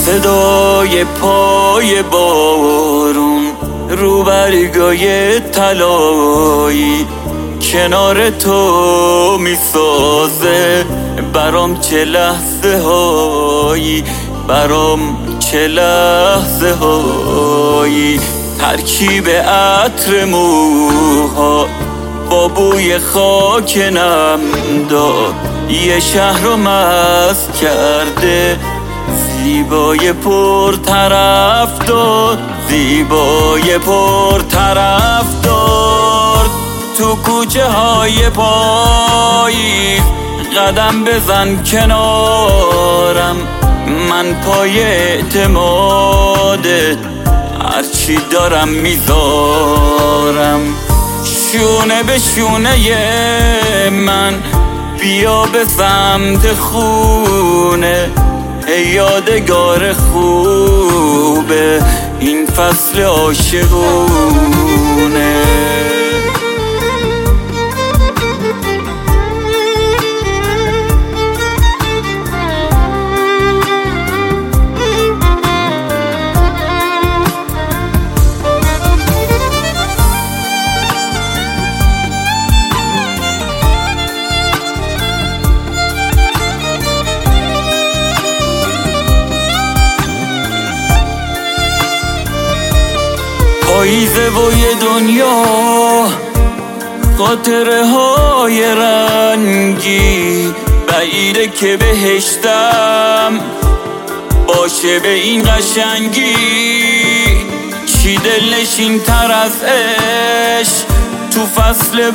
صدای پای بارون رو برگای طلایی کنار تو میسازه برام چه لحظه هایی، برام چه لحظه هایی. ترکیب عطر موها با بوی خاک نمدار یه شهر رو مست کرده، زیبای پر طرفدار، زیبای پر طرفدار. تو کوچه های پاییز قدم بزن کنارم، من پای اعتمادت هرچی دارم میذارم. شونه به شونه من بیا به سمت خونه، یادگار خوبه این فصل عاشقونه. پاییزه و یه دنیا خاطره های رنگی، بعیده که بهشتم باشه به این قشنگی. چی دلنشین تر از عشق تو فصل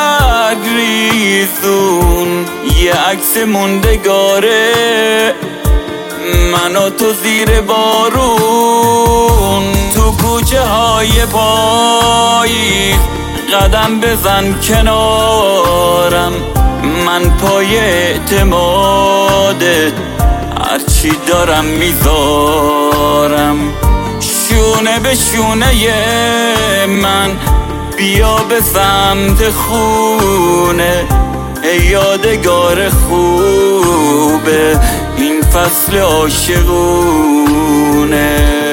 برگریزون، یه عکس موندگاره من و تو زیر بارون. تو کوچه های پاییز قدم بزن کنارم، من پای اعتمادت هرچی دارم میذارم. شونه به شونه من بیا به سمت خونه، یادگار خوبه این فصل عاشقونه.